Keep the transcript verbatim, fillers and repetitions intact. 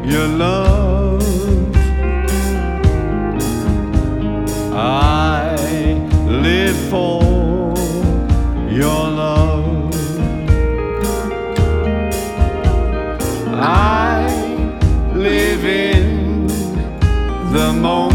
your love. I live for your love. I live in the moment.